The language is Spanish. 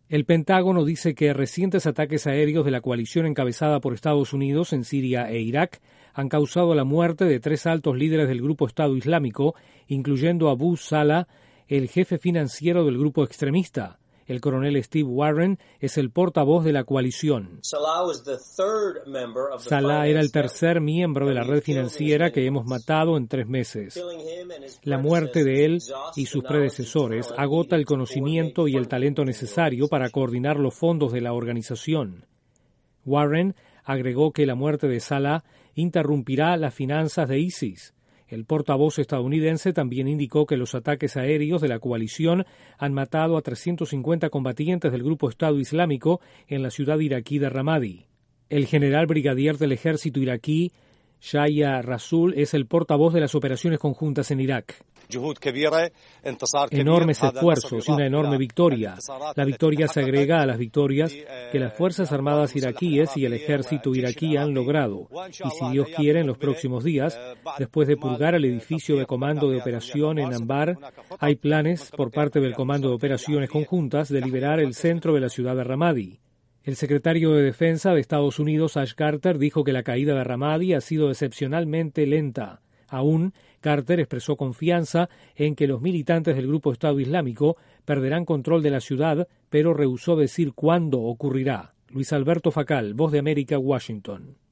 El Pentágono dice que recientes ataques aéreos de la coalición encabezada por Estados Unidos en Siria e Irak han causado la muerte de 3 altos líderes del grupo Estado Islámico, incluyendo Abu Salah, el jefe financiero del grupo extremista. El coronel Steve Warren es el portavoz de la coalición. Salah era el tercer miembro de la red financiera que hemos matado en 3 meses. La muerte de él y sus predecesores agota el conocimiento y el talento necesario para coordinar los fondos de la organización. Warren agregó que la muerte de Salah interrumpirá las finanzas de ISIS. El portavoz estadounidense también indicó que los ataques aéreos de la coalición han matado a 350 combatientes del grupo Estado Islámico en la ciudad iraquí de Ramadi. El general brigadier del ejército iraquí, Shaya Rasul, es el portavoz de las operaciones conjuntas en Irak. Enormes esfuerzos y una enorme victoria. La victoria se agrega a las victorias que las Fuerzas Armadas iraquíes y el ejército iraquí han logrado. Y si Dios quiere, en los próximos días, después de purgar el edificio de comando de operación en Anbar, hay planes por parte del Comando de Operaciones Conjuntas de liberar el centro de la ciudad de Ramadi. El secretario de Defensa de Estados Unidos, Ash Carter, dijo que la caída de Ramadi ha sido excepcionalmente lenta. Aún, Carter expresó confianza en que los militantes del grupo Estado Islámico perderán control de la ciudad, pero rehusó decir cuándo ocurrirá. Luis Alberto Facal, Voz de América, Washington.